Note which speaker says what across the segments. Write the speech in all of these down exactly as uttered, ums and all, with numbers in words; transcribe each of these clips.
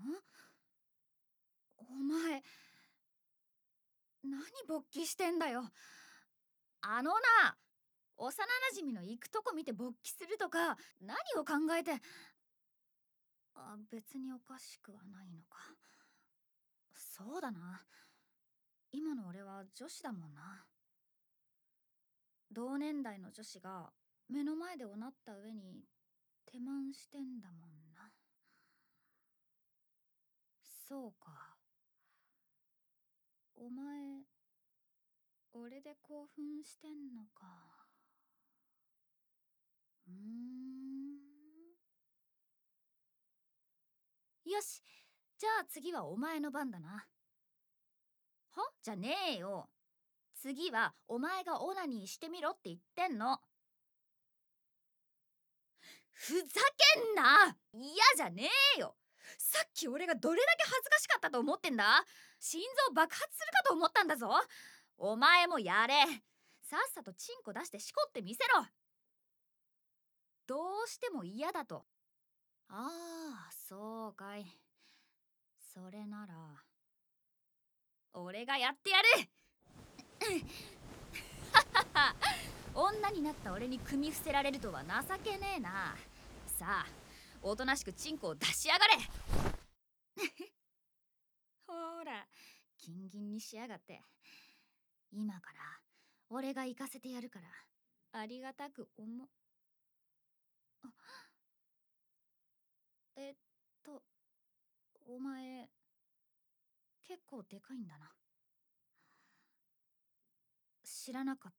Speaker 1: お前何勃起してんだよ。あのな、幼馴染の行くとこ見て勃起するとか何を考えて。あ、別におかしくはないのか。そうだな、今の俺は女子だもんな。同年代の女子が目の前でおなった上に手満してんだもんな。そうか、お前俺で興奮してんのか。うーん、よし、じゃあ次はお前の番だな。はじゃねえよ、次はお前がオナニーしてみろって言ってんの。ふざけんな、嫌じゃねえよ。さっき俺がどれだけ恥ずかしかったと思ってんだ。心臓爆発するかと思ったんだぞ。お前もやれ。さっさとチンコ出してしこってみせろ。どうしても嫌だと。ああ、そうかい。それなら俺がやってやる。女になった俺に組み伏せられるとは情けねえな。さあ、おとなしくチンコを出しやがれ。ほら、ギンギンにしやがって。今から俺が行かせてやるからありがたく思う。あ、えっとお前結構でかいんだな。知らなかった。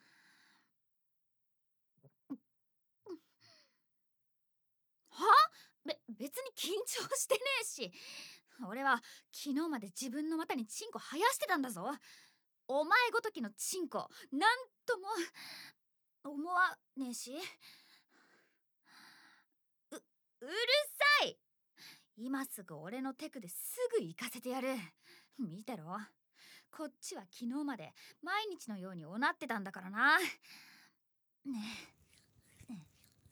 Speaker 1: は？べ、別に緊張してねえし。俺は昨日まで自分の股にチンコ生やしてたんだぞ。お前ごときのチンコなんとも思わねえし。う、うるさい。今すぐ俺のテクですぐ行かせてやる。見てろ、こっちは昨日まで毎日のようにおなってたんだからな。ねえ、ね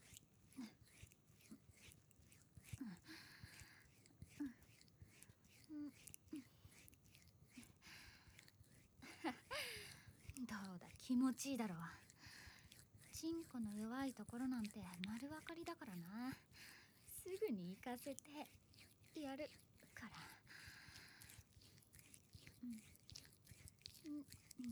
Speaker 1: どうだ、気持ちいいだろう。チンコの弱いところなんて丸分かりだからな。すぐに行かせてやるから。うんうんうん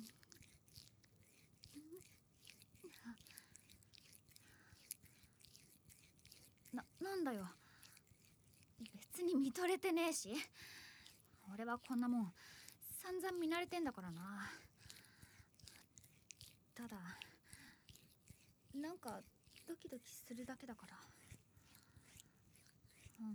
Speaker 1: な、なんだよ、別に見とれてねえし。俺はこんなもん散々見慣れてんだからな。ただなんかドキドキするだけだから。うん。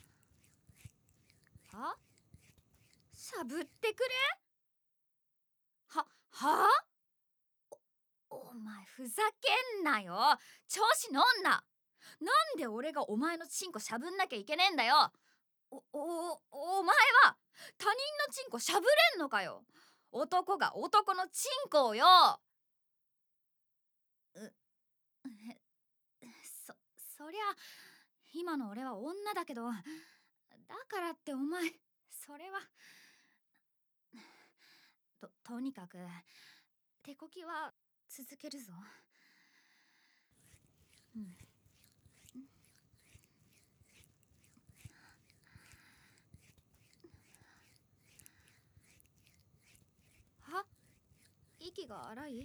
Speaker 1: は？しゃぶってくれ？は、はあ？お、お前ふざけんなよ。調子乗んな。なんで俺がお前のチンコしゃぶんなきゃいけねえんだよ。お、お、お前は他人のチンコしゃぶれんのかよ。男が男のチンコをよ。う、そ、そりゃ今の俺は女だけど、だからってお前それは。と、とにかく手こきは続けるぞ。うん。は？息が荒い？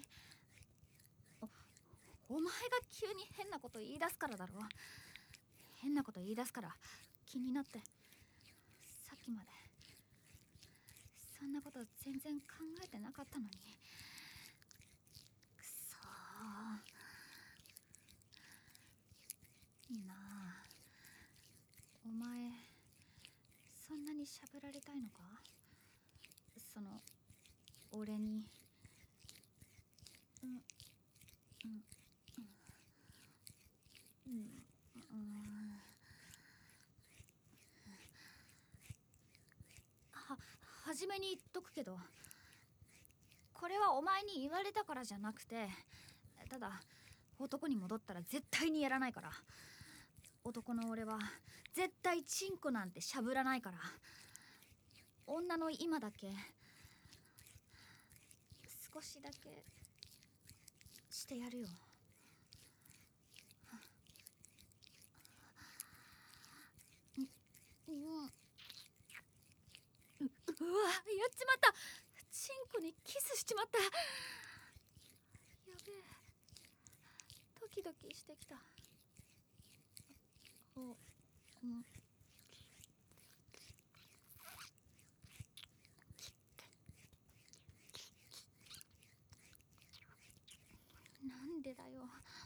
Speaker 1: お、お前が急に変なこと言い出すからだろ。変なこと言い出すから気になって。さっきまでそんなこと全然考えてなかったのに。くそー。なあ、お前そんなにしゃぶられたいのか？その俺に。うんうんうんうん。は、はじめに言っとくけど、これはお前に言われたからじゃなくて、ただ男に戻ったら絶対にやらないから。 男の俺は絶対チンコなんてしゃぶらないから、女の今だけ少しだけしてやるよ。うん、ううわ、やっちまった。チンコにキスしちまった。やべえ、ドキドキしてきた。お、うん、なんでだよ、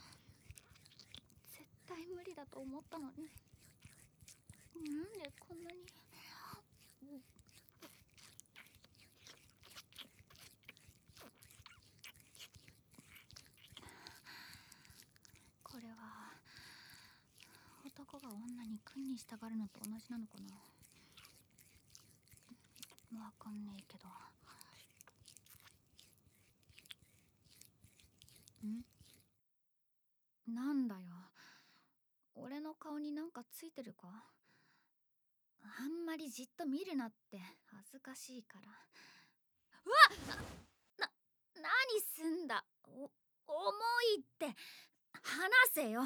Speaker 1: 絶対無理だと思ったのに、なんでこんなに。これは男が女に君に従うのと同じなのかな。わかんねえけど。ん？なんだよ、俺の顔になんかついてるか？あんまりじっと見るなって、恥ずかしいから。うわっ！な、何すんだ。お、重いって。離せよ。って、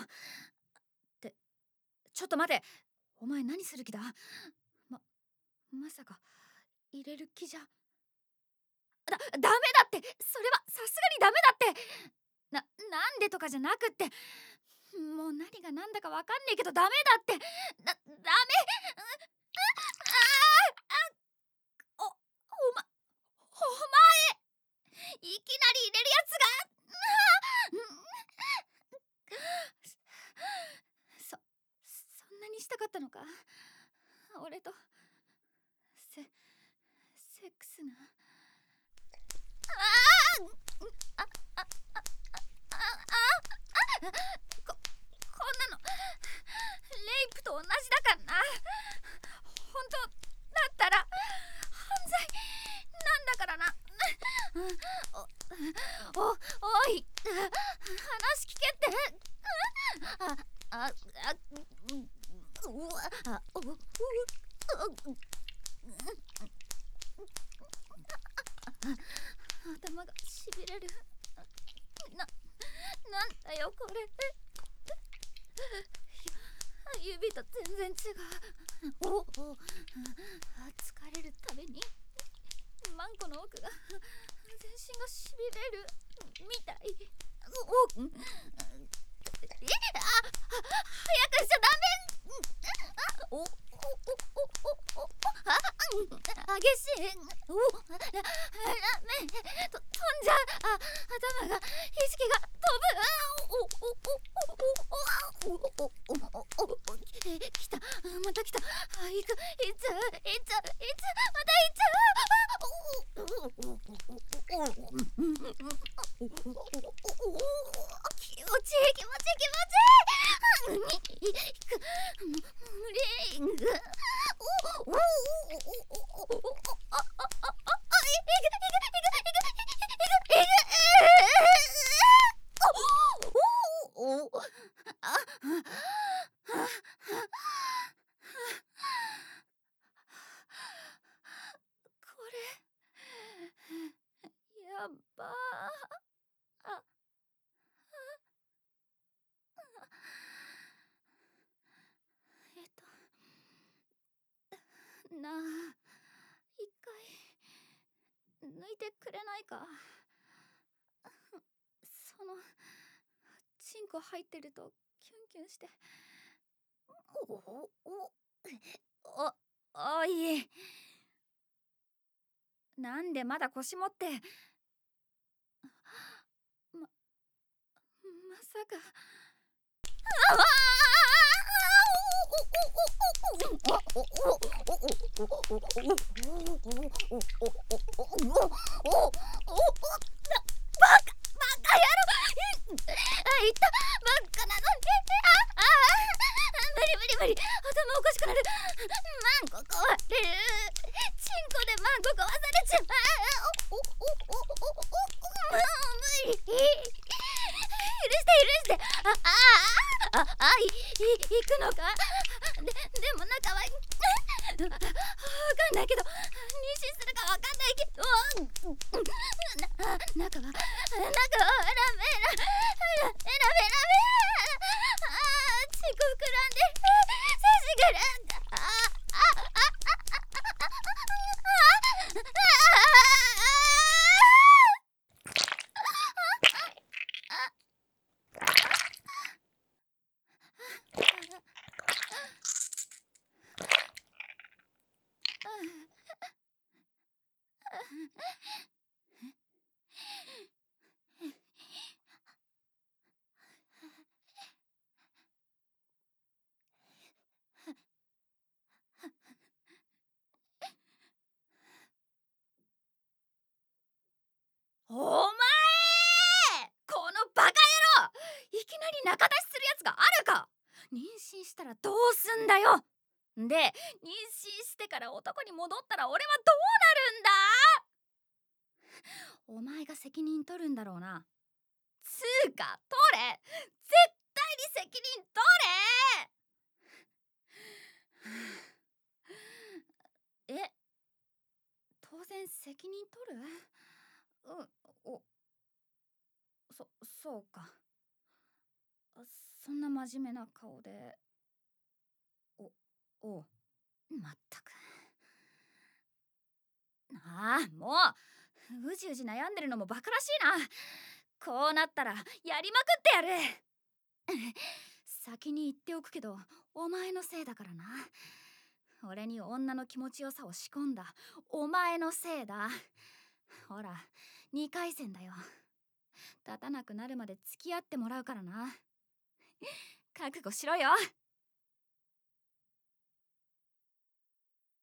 Speaker 1: ちょっと待て。お前何する気だ？ま、まさか入れる気じゃ。だ、ダメだって。それはさすがにダメだって。な、なんでとかじゃなくって、もう何が何だかわかんねえけどダメだって。だ、ダメ。ああ、お、おま、お前、いきなり入れるやつが。そ、そんなにしたかったのか、俺とセ、セックスが。ああ、あ、あ、あ、あ、あ、あ、こ、こんなのレイプと同じだからな。本当だったら犯罪なんだからな。お、お、おい、話聞けって。あ、あ、あ、うわ、あ、う、う、頭がしびれる。な、なんだよこれ。指と全然違う。お、お、疲れるたびにマンコの奥が全身がしびれるみたい。お、え、あ、早くしちゃダメ。お、お、お、お、お、お、あ、激しい。お、ラ、ラメと飛んじゃう。あ、頭が、意識が飛ぶ。お、お、お、お、お、お、お、お、お、お、来た、また来た。あ、行く、行っちゃう、行っちゃう、行っちゃう、また行っちゃう。気持ちいい、気持ちいい、気持ちいい。無理。お、お、お、お、お、お、あ、あ、あ、あ、いく、いく、いく、いく、いく、いく、いく、お、お、お、あ、これやばー。あ、えっとなあ、一回抜いてくれないか。そのチンコ入ってるとキュンキュンして。お、お、お、お、おい、なんでまだ腰持って。ま、まさか。ああ、無理、頭おかしくなる。マンコ壊れる。チンコでマンコ壊されちゃう。お、お、お、お、お、お、もう無理。許して、許して。 ああああいい行くのか。ででも中はわかんないけど、妊娠するかわかんないけど、な中は中はラメラエラエラメラメああちく膨らんで精子があああお前このバカ野郎、いきなり仲出しするやつがあるか。妊娠したらどうすんだよ。で妊娠してから男に戻ったら俺はどうなるんだ。お前が責任取るんだろうな。つうか取れ、絶対に責任取れ。え、当然責任取る。うんおそそうか。そんな真面目な顔で。おおう、まったく。ああもううじうじ悩んでるのもバカらしいな。こうなったらやりまくってやる。先に言っておくけどお前のせいだからな。俺に女の気持ちよさを仕込んだお前のせいだ。ほらにかい戦だよ。立たなくなるまで付き合ってもらうからな。覚悟しろよ。